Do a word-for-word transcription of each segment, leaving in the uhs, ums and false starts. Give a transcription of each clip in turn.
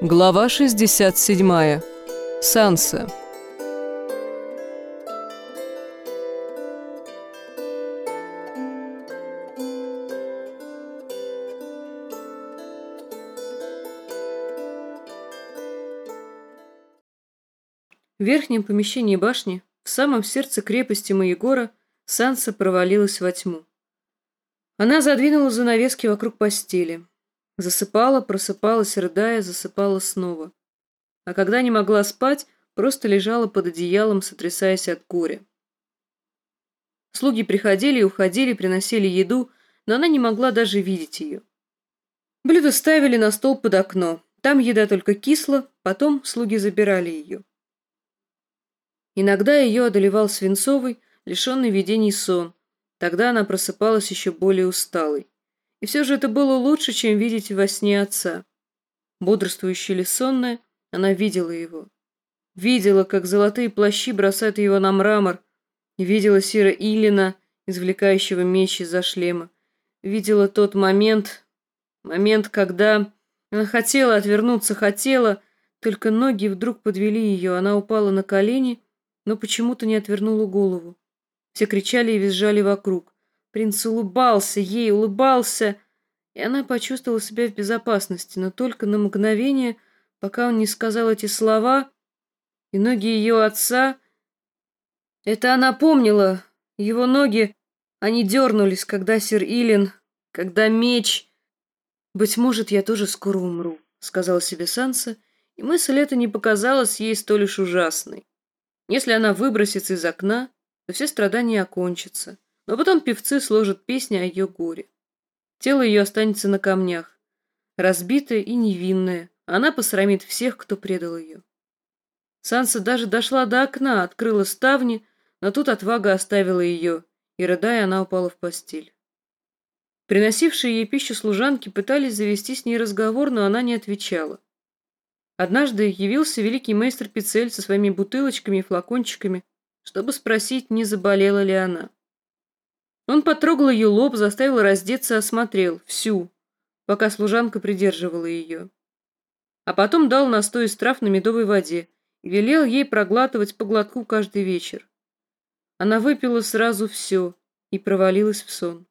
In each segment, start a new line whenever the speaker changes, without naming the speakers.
Глава шестьдесят семь. Санса. В верхнем помещении башни, в самом сердце крепости Маегора, Санса провалилась во тьму. Она задвинула занавески вокруг постели. Засыпала, просыпалась, рыдая, засыпала снова. А когда не могла спать, просто лежала под одеялом, сотрясаясь от горя. Слуги приходили и уходили, приносили еду, но она не могла даже видеть ее. Блюдо ставили на стол под окно. Там еда только кисла, потом слуги забирали ее. Иногда ее одолевал свинцовый, лишенный видений сон. Тогда она просыпалась еще более усталой. И все же это было лучше, чем видеть во сне отца. Бодрствующая или сонная, она видела его. Видела, как золотые плащи бросают его на мрамор. Видела Сира Илина, извлекающего меч из-за шлема. Видела тот момент, момент, когда она хотела отвернуться, хотела, только ноги вдруг подвели ее, она упала на колени, но почему-то не отвернула голову. Все кричали и визжали вокруг. Принц улыбался ей, улыбался, и она почувствовала себя в безопасности, но только на мгновение, пока он не сказал эти слова, и ноги ее отца... Это она помнила, его ноги, они дернулись, когда сир Илин, когда меч... «Быть может, я тоже скоро умру», — сказала себе Санса, и мысль эта не показалась ей столь уж ужасной. Если она выбросится из окна, то все страдания окончатся. Но потом певцы сложат песни о ее горе. Тело ее останется на камнях, разбитое и невинное, а она посрамит всех, кто предал ее. Санса даже дошла до окна, открыла ставни, но тут отвага оставила ее, и, рыдая, она упала в постель. Приносившие ей пищу служанки пытались завести с ней разговор, но она не отвечала. Однажды явился великий мейстер Пицель со своими бутылочками и флакончиками, чтобы спросить, не заболела ли она. Он потрогал ее лоб, заставил раздеться, осмотрел, всю, пока служанка придерживала ее. А потом дал настой из трав на медовой воде и велел ей проглатывать по глотку каждый вечер. Она выпила сразу все и провалилась в сон.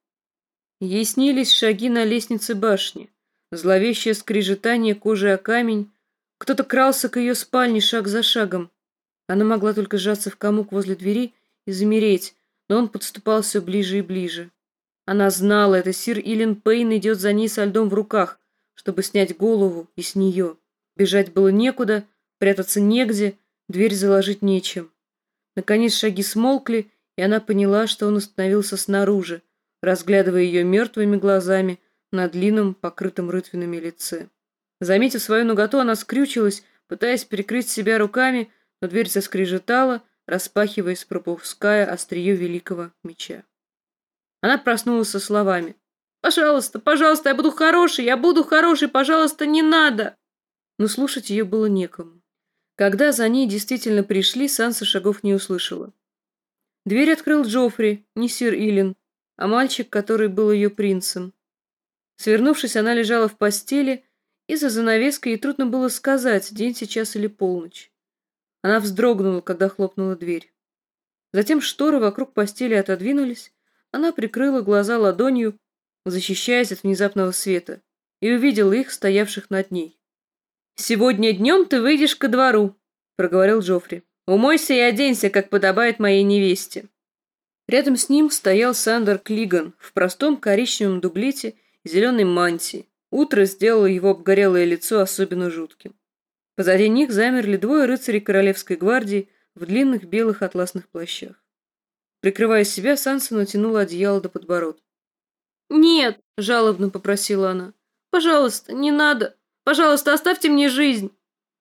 Ей снились шаги на лестнице башни, зловещее скрежетание кожи о камень. Кто-то крался к ее спальне шаг за шагом. Она могла только сжаться в комок возле двери и замереть, но он подступал все ближе и ближе. Она знала, это сир Илин Пейн идет за ней со льдом в руках, чтобы снять голову и с нее. Бежать было некуда, прятаться негде, дверь заложить нечем. Наконец шаги смолкли, и она поняла, что он остановился снаружи, разглядывая ее мертвыми глазами на длинном, покрытом рытвинами лице. Заметив свою наготу, она скрючилась, пытаясь прикрыть себя руками, но дверь заскрежетала, распахиваясь, пропуская острие великого меча. Она проснулась со словами: «Пожалуйста, пожалуйста, я буду хорошей, я буду хорошей, пожалуйста, не надо!» Но слушать ее было некому. Когда за ней действительно пришли, Санса шагов не услышала. Дверь открыл Джоффри, не сир Илин, а мальчик, который был ее принцем. Свернувшись, она лежала в постели, и за занавеской ей трудно было сказать, день сейчас или полночь. Она вздрогнула, когда хлопнула дверь. Затем шторы вокруг постели отодвинулись, она прикрыла глаза ладонью, защищаясь от внезапного света, и увидела их, стоявших над ней. «Сегодня днем ты выйдешь ко двору», — проговорил Джоффри. «Умойся и оденься, как подобает моей невесте». Рядом с ним стоял Сандер Клиган в простом коричневом дублете и зеленой мантии. Утро сделало его обгорелое лицо особенно жутким. Позади них замерли двое рыцарей Королевской гвардии в длинных белых атласных плащах. Прикрывая себя, Санса натянула одеяло до подбородка. «Нет!» — жалобно попросила она. «Пожалуйста, не надо! Пожалуйста, оставьте мне жизнь!»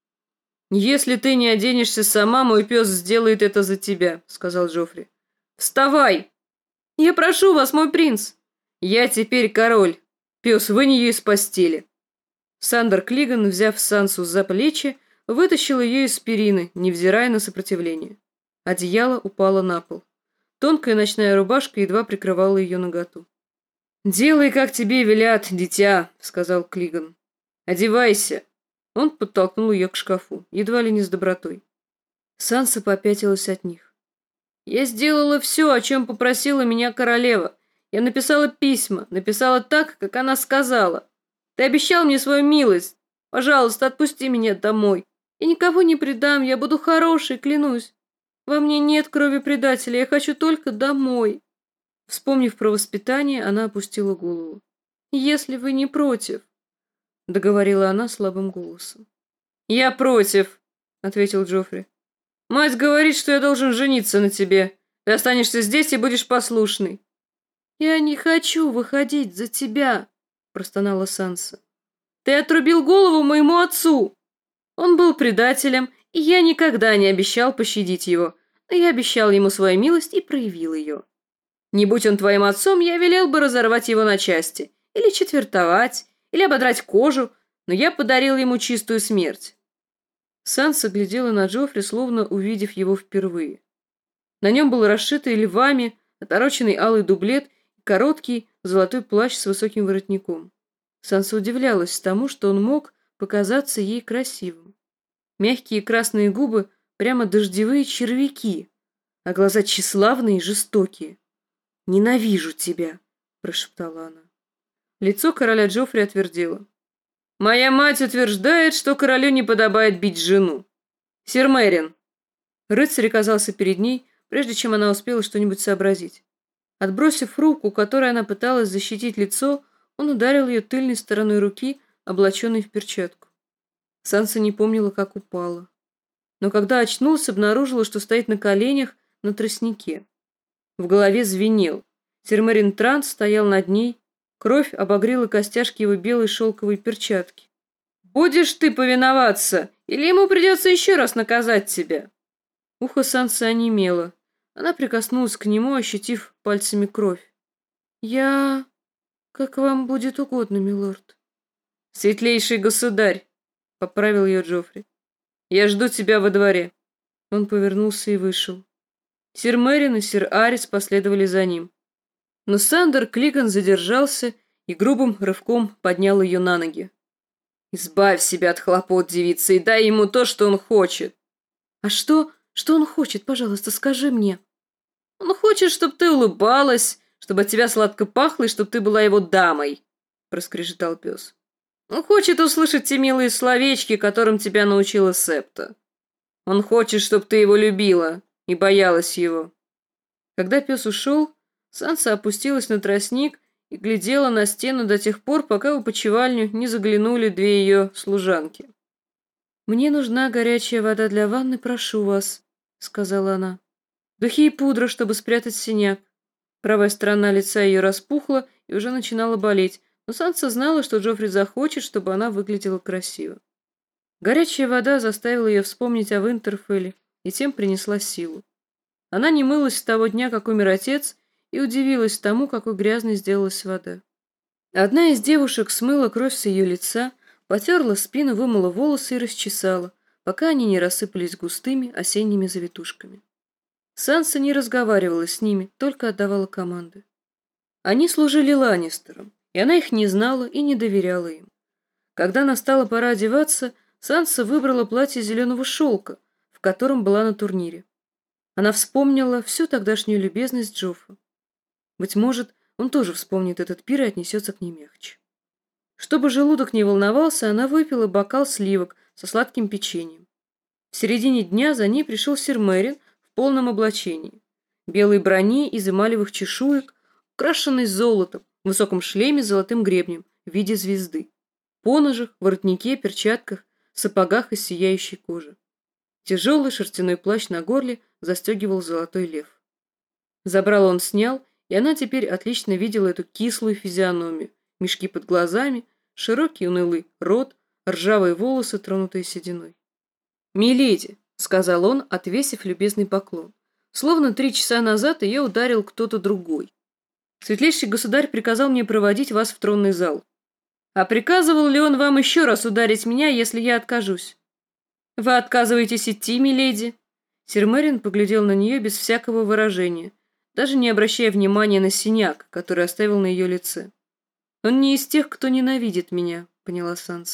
«Если ты не оденешься сама, мой пес сделает это за тебя», — сказал Джоффри. «Вставай!» «Я прошу вас, мой принц!» «Я теперь король! Пес, вынь ее из постели!» Сандер Клиган, взяв Сансу за плечи, вытащил ее из перины, невзирая на сопротивление. Одеяло упало на пол. Тонкая ночная рубашка едва прикрывала ее наготу. «Делай, как тебе велят, дитя», — сказал Клиган. «Одевайся». Он подтолкнул ее к шкафу, едва ли не с добротой. Санса попятилась от них. «Я сделала все, о чем попросила меня королева. Я написала письма, написала так, как она сказала. Ты обещал мне свою милость. Пожалуйста, отпусти меня домой. Я никого не предам, я буду хорошей, клянусь. Во мне нет крови предателя, я хочу только домой». Вспомнив про воспитание, она опустила голову. «Если вы не против», — договорила она слабым голосом. «Я против», — ответил Джоффри. «Мать говорит, что я должен жениться на тебе. Ты останешься здесь и будешь послушной». «Я не хочу выходить за тебя», — простонала Санса. «Ты отрубил голову моему отцу. Он был предателем, и я никогда не обещал пощадить его, но я обещал ему свою милость и проявил ее. Не будь он твоим отцом, я велел бы разорвать его на части, или четвертовать, или ободрать кожу, но я подарил ему чистую смерть». Санса глядела на Джоффри, словно увидев его впервые. На нем был расшитый львами, отороченный алый дублет и короткий золотой плащ с высоким воротником. Санса удивлялась тому, что он мог показаться ей красивым. Мягкие красные губы прямо дождевые червяки, а глаза тщеславные и жестокие. «Ненавижу тебя», — прошептала она. Лицо короля Джоффри отвердело. «Моя мать утверждает, что королю не подобает бить жену. Сир Мерин!» Рыцарь оказался перед ней, прежде чем она успела что-нибудь сообразить. Отбросив руку, которой она пыталась защитить лицо, он ударил ее тыльной стороной руки, облаченной в перчатку. Санса не помнила, как упала. Но когда очнулась, обнаружила, что стоит на коленях на тростнике. В голове звенел. Сир Мерин Трант стоял над ней. Кровь обогрела костяшки его белой шелковой перчатки. «Будешь ты повиноваться, или ему придется еще раз наказать тебя?» Ухо Сансы онемело. Она прикоснулась к нему, ощутив пальцами кровь. «Я... как вам будет угодно, милорд». «Светлейший государь», — поправил ее Джоффри. «Я жду тебя во дворе». Он повернулся и вышел. Сир Мерин и сир Арис последовали за ним. Но Сандер Клиган задержался и грубым рывком поднял ее на ноги. «Избавь себя от хлопот, девица, и дай ему то, что он хочет». «А что? Что он хочет? Пожалуйста, скажи мне». «Он хочет, чтобы ты улыбалась, чтобы от тебя сладко пахло, и чтобы ты была его дамой», — проскрежетал пес. «Он хочет услышать те милые словечки, которым тебя научила Септа. Он хочет, чтобы ты его любила и боялась его». Когда пес ушел, Санса опустилась на тростник и глядела на стену до тех пор, пока в опочивальню не заглянули две ее служанки. «Мне нужна горячая вода для ванны, прошу вас», — сказала она. «Духи и пудра, чтобы спрятать синяк». Правая сторона лица ее распухла и уже начинала болеть, но Санса знала, что Джоффри захочет, чтобы она выглядела красиво. Горячая вода заставила ее вспомнить о Винтерфелле и тем принесла силу. Она не мылась с того дня, как умер отец, и удивилась тому, какой грязной сделалась вода. Одна из девушек смыла кровь с ее лица, потерла спину, вымыла волосы и расчесала, пока они не рассыпались густыми осенними завитушками. Санса не разговаривала с ними, только отдавала команды. Они служили Ланнистерам, и она их не знала и не доверяла им. Когда настала пора одеваться, Санса выбрала платье зеленого шелка, в котором была на турнире. Она вспомнила всю тогдашнюю любезность Джоффа. Быть может, он тоже вспомнит этот пир и отнесется к ней мягче. Чтобы желудок не волновался, она выпила бокал сливок со сладким печеньем. В середине дня за ней пришел сир Мерин в полном облачении. Белой броне из эмалевых чешуек, украшенной золотом, в высоком шлеме с золотым гребнем в виде звезды. Поножах, воротнике, перчатках, сапогах из сияющей кожи. Тяжелый шерстяной плащ на горле застегивал золотой лев. Забрало он снял, и она теперь отлично видела эту кислую физиономию, мешки под глазами, широкий унылый рот, ржавые волосы, тронутые сединой. «Миледи», — сказал он, отвесив любезный поклон, словно три часа назад ее ударил кто-то другой. «Светлейший государь приказал мне проводить вас в тронный зал. А приказывал ли он вам еще раз ударить меня, если я откажусь?» «Вы отказываетесь идти, миледи?» Сир Мерин поглядел на нее без всякого выражения, даже не обращая внимания на синяк, который оставил на ее лице. «Он не из тех, кто ненавидит меня», — поняла Санса.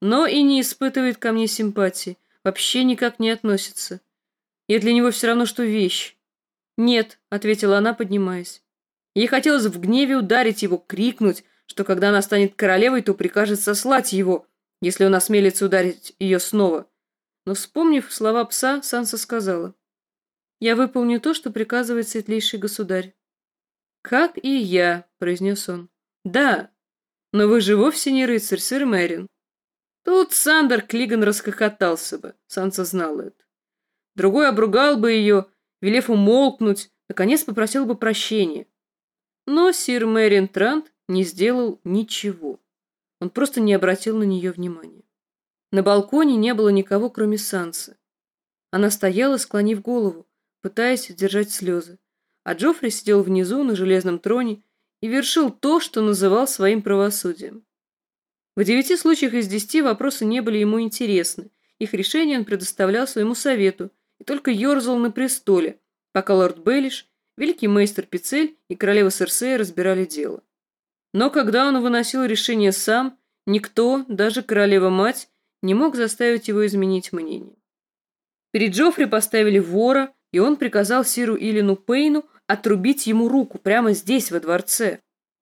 но и не испытывает ко мне симпатии, вообще никак не относится. Я для него все равно, что вещь». «Нет», — ответила она, поднимаясь. Ей хотелось в гневе ударить его, крикнуть, что когда она станет королевой, то прикажет сослать его, если он осмелится ударить ее снова. Но, вспомнив слова пса, Санса сказала: «Я выполню то, что приказывает светлейший государь». «Как и я», — произнес он. «Да, но вы же вовсе не рыцарь, сэр Мерин». Тут Сандер Клиган расхохотался бы, Санса знала это. Другой обругал бы ее, велев умолкнуть, наконец попросил бы прощения. Но сир Мерин Трант не сделал ничего. Он просто не обратил на нее внимания. На балконе не было никого, кроме Сансы. Она стояла, склонив голову, пытаясь удержать слезы, а Джоффри сидел внизу на железном троне и вершил то, что называл своим правосудием. В девяти случаях из десяти вопросы не были ему интересны, их решение он предоставлял своему совету и только ерзал на престоле, пока лорд Бейлиш, великий мейстер Пицель и королева Серсея разбирали дело. Но когда он выносил решение сам, никто, даже королева-мать, не мог заставить его изменить мнение. Перед Джоффри поставили вора, и он приказал сиру Илину Пейну отрубить ему руку прямо здесь, во дворце.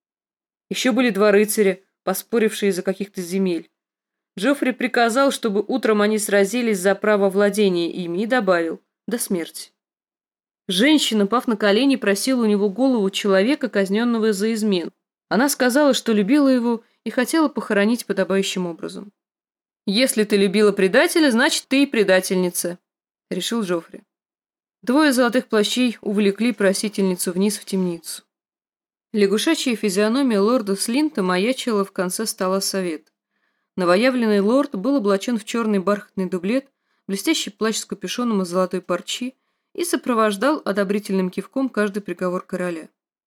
Еще были два рыцаря, поспорившие из-за каких-то земель. Джоффри приказал, чтобы утром они сразились за право владения ими, и добавил: «До смерти». Женщина, пав на колени, просила у него голову человека, казненного за измену. Она сказала, что любила его и хотела похоронить подобающим образом. «Если ты любила предателя, значит, ты и предательница», — решил Джоффри. Двое золотых плащей увлекли просительницу вниз в темницу. Лягушачья физиономия лорда Слинта маячила в конце стола совет. Новоявленный лорд был облачен в черный бархатный дублет, блестящий плащ с капюшоном из золотой парчи и сопровождал одобрительным кивком каждый приговор короля.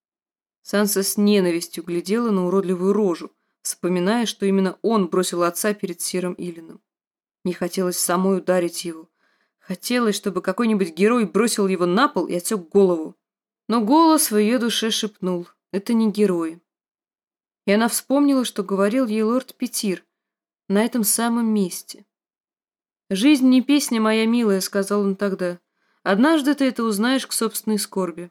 Санса с ненавистью глядела на уродливую рожу, вспоминая, что именно он бросил отца перед сиром Илином. Не хотелось самой ударить его. Хотелось, чтобы какой-нибудь герой бросил его на пол и отсек голову. Но голос в ее душе шепнул: «Это не герой». И она вспомнила, что говорил ей лорд Петир на этом самом месте. «Жизнь не песня, моя милая», — сказал он тогда. «Однажды ты это узнаешь к собственной скорби».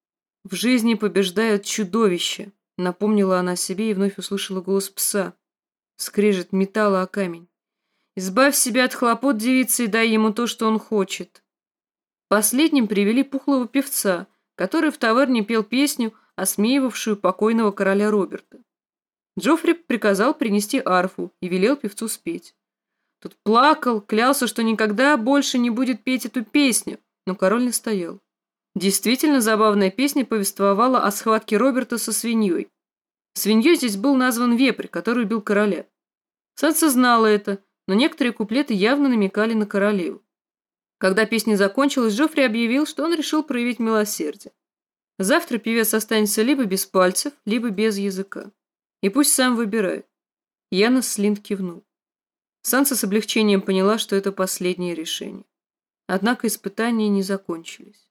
«В жизни побеждают чудовища», — напомнила она себе и вновь услышала голос пса. Скрежет металла о камень. «Избавь себя от хлопот, девица, и дай ему то, что он хочет». Последним привели пухлого певца, который в таверне пел песню, осмеивавшую покойного короля Роберта. Джоффри приказал принести арфу и велел певцу спеть. Тот плакал, клялся, что никогда больше не будет петь эту песню, но король настоял. Действительно забавная песня повествовала о схватке Роберта со свиньей. Свиньей здесь был назван вепрь, который убил короля. Санса знала это, но некоторые куплеты явно намекали на королеву. Когда песня закончилась, Джоффри объявил, что он решил проявить милосердие. Завтра певец останется либо без пальцев, либо без языка. И пусть сам выбирает. Янос Слинт кивнул. Санса с облегчением поняла, что это последнее решение. Однако испытания не закончились.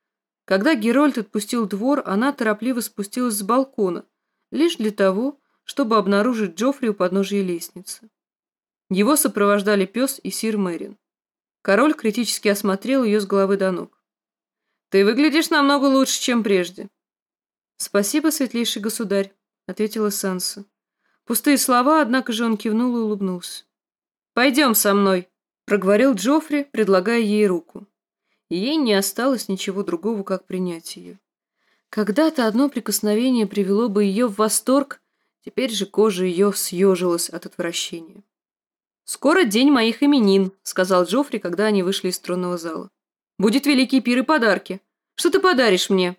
Когда Герольд отпустил двор, она торопливо спустилась с балкона, лишь для того, чтобы обнаружить Джоффри у подножия лестницы. Его сопровождали пес и сир Мерин. Король критически осмотрел ее с головы до ног. «Ты выглядишь намного лучше, чем прежде». «Спасибо, светлейший государь», — ответила Санса. Пустые слова, однако же он кивнул и улыбнулся. «Пойдем со мной», — проговорил Джоффри, предлагая ей руку. И ей не осталось ничего другого, как принять ее. Когда-то одно прикосновение привело бы ее в восторг, теперь же кожа ее съежилась от отвращения. «Скоро день моих именин», — сказал Джоффри, когда они вышли из тронного зала. «Будет великий пир и подарки. Что ты подаришь мне?»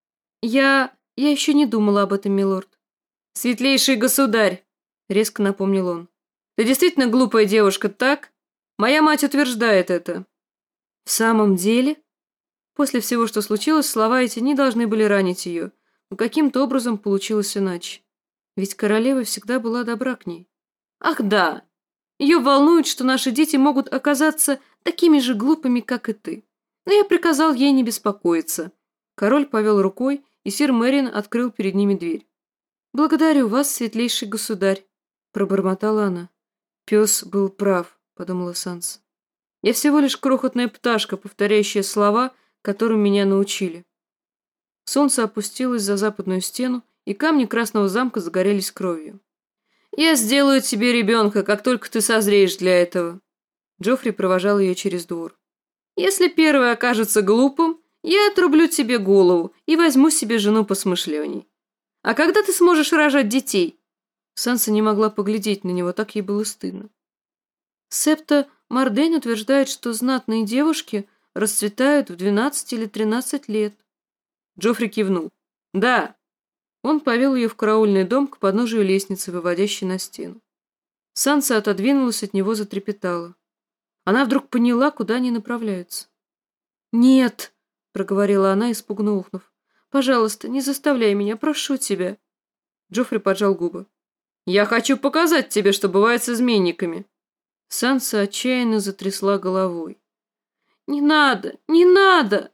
«Я... я еще не думала об этом, милорд». «Светлейший государь», — резко напомнил он. «Ты действительно глупая девушка, так? Моя мать утверждает это». «В самом деле?» После всего, что случилось, слова эти не должны были ранить ее, но каким-то образом получилось иначе. Ведь королева всегда была добра к ней. «Ах да! Ее волнует, что наши дети могут оказаться такими же глупыми, как и ты. Но я приказал ей не беспокоиться». Король повел рукой, и сир Мерин открыл перед ними дверь. «Благодарю вас, светлейший государь», — пробормотала она. Пес был прав, подумала Санса. Я всего лишь крохотная пташка, повторяющая слова, которым меня научили. Солнце опустилось за западную стену, и камни Красного замка загорелись кровью. «Я сделаю тебе ребенка, как только ты созреешь для этого». Джоффри провожал ее через двор. «Если первый окажется глупым, я отрублю тебе голову и возьму себе жену посмышленней. А когда ты сможешь рожать детей?» Санса не могла поглядеть на него, так ей было стыдно. Септа Мардейн утверждает, что знатные девушки расцветают в двенадцать или тринадцать лет. Джоффри кивнул. «Да». Он повел ее в караульный дом к подножию лестницы, выводящей на стену. Санса отодвинулась от него, затрепетала. Она вдруг поняла, куда они направляются. «Нет», — проговорила она, испуганно ухнув. «Пожалуйста, не заставляй меня, прошу тебя». Джоффри поджал губы. «Я хочу показать тебе, что бывает с изменниками». Санса отчаянно затрясла головой. «Не надо, не надо!»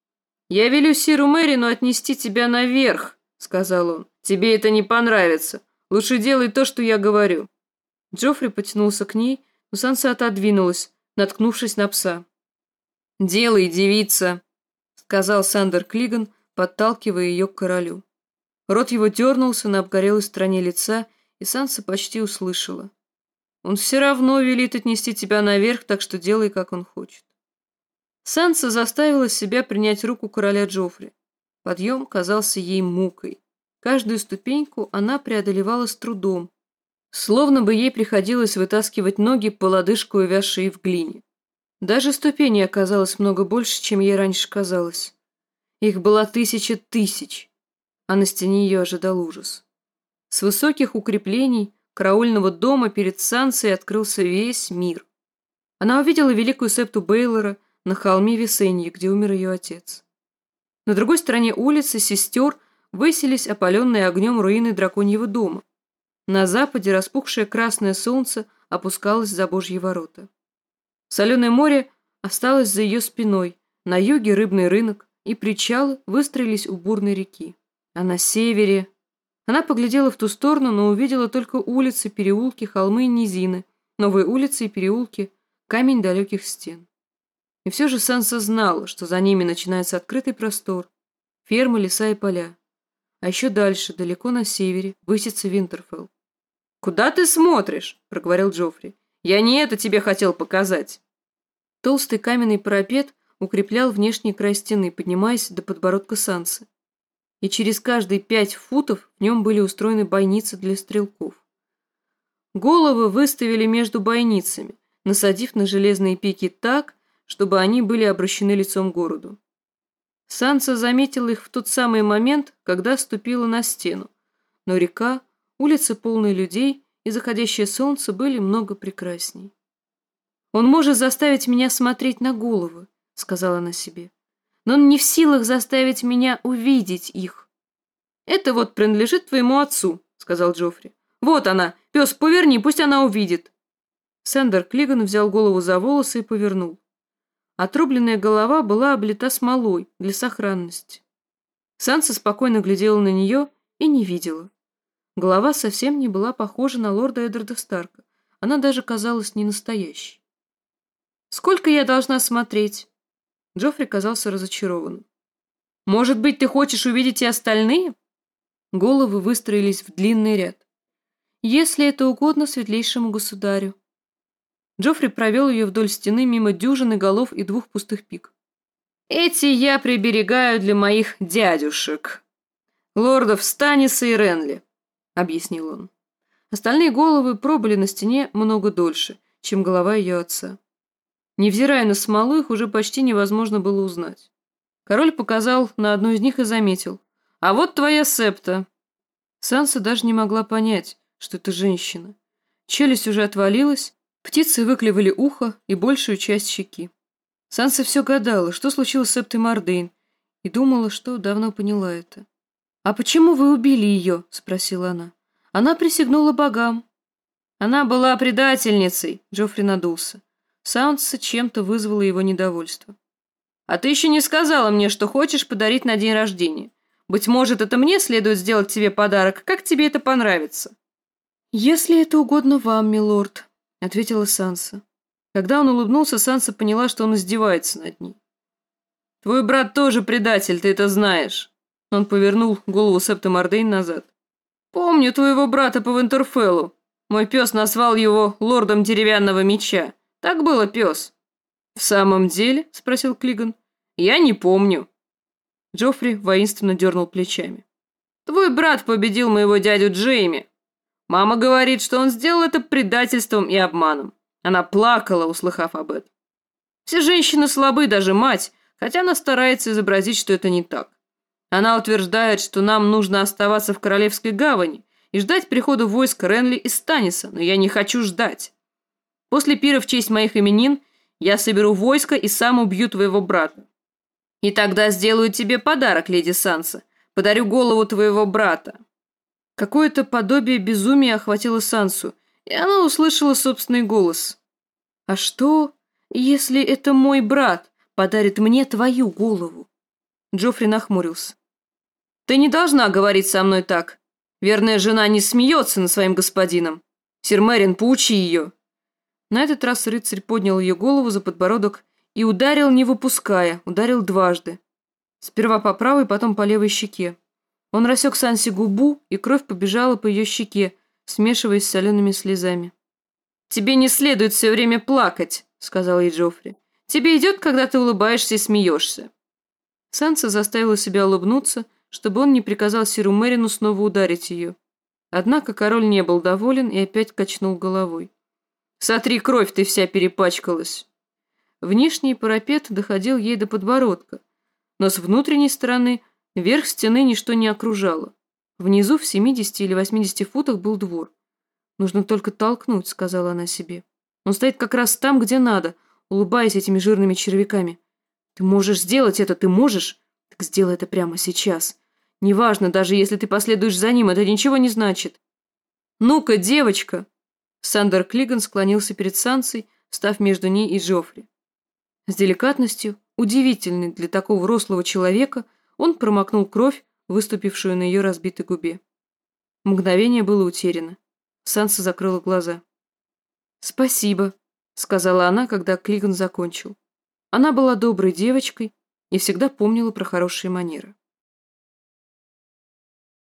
«Я велю Сиру Мэрину отнести тебя наверх», — сказал он. «Тебе это не понравится. Лучше делай то, что я говорю». Джоффри потянулся к ней, но Санса отодвинулась, наткнувшись на пса. «Делай, девица», — сказал Сандер Клиган, подталкивая ее к королю. Рот его дернулся на обгорелой стороне лица, и Санса почти услышала. «Он все равно велит отнести тебя наверх, так что делай, как он хочет». Санса заставила себя принять руку короля Джоффри. Подъем казался ей мукой. Каждую ступеньку она преодолевала с трудом, словно бы ей приходилось вытаскивать ноги по лодыжку, увязшие в глине. Даже ступеней оказалось много больше, чем ей раньше казалось. Их было тысяча тысяч, а на стене ее ожидал ужас. С высоких укреплений караульного дома перед Сансой открылся весь мир. Она увидела великую септу Бейлора на холме Весенье, где умер ее отец. На другой стороне улицы сестер высились опаленные огнем руины драконьего дома. На западе распухшее красное солнце опускалось за Божьи ворота. Соленое море осталось за ее спиной, на юге рыбный рынок, и причалы выстроились у бурной реки. А на севере... Она поглядела в ту сторону, но увидела только улицы, переулки, холмы и низины, новые улицы и переулки, камень далеких стен. И все же Санса знала, что за ними начинается открытый простор, фермы, леса и поля. А еще дальше, далеко на севере, высится Винтерфелл. «Куда ты смотришь?» – проговорил Джоффри. «Я не это тебе хотел показать». Толстый каменный парапет укреплял внешний край стены, поднимаясь до подбородка Сансы. И через каждые пять футов в нем были устроены бойницы для стрелков. Головы выставили между бойницами, насадив на железные пики так, чтобы они были обращены лицом к городу. Санса заметила их в тот самый момент, когда ступила на стену, но река, улицы полные людей и заходящее солнце были много прекрасней. «Он может заставить меня смотреть на головы», — сказала она себе, «но он не в силах заставить меня увидеть их». «Это вот принадлежит твоему отцу», — сказал Джоффри. «Вот она, пес, поверни, пусть она увидит». Сандер Клиган взял голову за волосы и повернул. Отрубленная голова была облита смолой для сохранности. Санса спокойно глядела на нее и не видела. Голова совсем не была похожа на лорда Эддарда Старка. Она даже казалась ненастоящей. «Сколько я должна смотреть?» Джоффри казался разочарованным. «Может быть, ты хочешь увидеть и остальные?» Головы выстроились в длинный ряд. «Если это угодно светлейшему государю». Джоффри провел ее вдоль стены мимо дюжины голов и двух пустых пик. «Эти я приберегаю для моих дядюшек, лордов Станиса и Ренли», — объяснил он. Остальные головы пробыли на стене много дольше, чем голова ее отца. Невзирая на смолу, их уже почти невозможно было узнать. Король показал на одну из них и заметил. «А вот твоя септа». Санса даже не могла понять, что это женщина. Челюсть уже отвалилась, птицы выклевали ухо и большую часть щеки. Санса все гадала, что случилось с септой Мардейн, и думала, что давно поняла это. «А почему вы убили ее?» – спросила она. «Она присягнула богам». «Она была предательницей», – Джоффри надулся. Санса чем-то вызвало его недовольство. «А ты еще не сказала мне, что хочешь подарить на день рождения. Быть может, это мне следует сделать тебе подарок, как тебе это понравится?» «Если это угодно вам, милорд». — ответила Санса. Когда он улыбнулся, Санса поняла, что он издевается над ней. «Твой брат тоже предатель, ты это знаешь!» Он повернул голову Септа Мордейн назад. «Помню твоего брата по Винтерфеллу. Мой пес назвал его лордом деревянного меча. Так было, пес?» «В самом деле?» – спросил Клиган. «Я не помню». Джоффри воинственно дернул плечами. «Твой брат победил моего дядю Джейми. Мама говорит, что он сделал это предательством и обманом. Она плакала, услыхав об этом. Все женщины слабы, даже мать, хотя она старается изобразить, что это не так. Она утверждает, что нам нужно оставаться в Королевской гавани и ждать прихода войск Ренли и Станниса, но я не хочу ждать. После пира в честь моих именин я соберу войско и сам убью твоего брата. И тогда сделаю тебе подарок, леди Санса. Подарю голову твоего брата». Какое-то подобие безумия охватило Сансу, и она услышала собственный голос. «А что, если это мой брат подарит мне твою голову?» Джоффри нахмурился. «Ты не должна говорить со мной так. Верная жена не смеется над своим господином. Сир Мерин, поучи ее». На этот раз рыцарь поднял ее голову за подбородок и ударил, не выпуская, ударил дважды. Сперва по правой, потом по левой щеке. Он рассек Сансе губу, и кровь побежала по ее щеке, смешиваясь с солеными слезами. «Тебе не следует все время плакать», — сказал ей Джоффри. «Тебе идет, когда ты улыбаешься и смеешься». Санса заставила себя улыбнуться, чтобы он не приказал сиру Мерину снова ударить ее. Однако король не был доволен и опять качнул головой. «Сотри кровь, ты вся перепачкалась». Внешний парапет доходил ей до подбородка, но с внутренней стороны верх стены ничто не окружало. Внизу в семидесяти или восьмидесяти футах был двор. «Нужно только толкнуть», — сказала она себе. «Он стоит как раз там, где надо, улыбаясь этими жирными червяками. Ты можешь сделать это, ты можешь? Так сделай это прямо сейчас. Неважно, даже если ты последуешь за ним, это ничего не значит». «Ну-ка, девочка!» Сандер Клиган склонился перед Сансой, став между ней и Джоффри. С деликатностью, удивительной для такого рослого человека, он промокнул кровь, выступившую на ее разбитой губе. Мгновение было утеряно. Санса закрыла глаза. «Спасибо», — сказала она, когда Клиган закончил. Она была доброй девочкой и всегда помнила про хорошие манеры.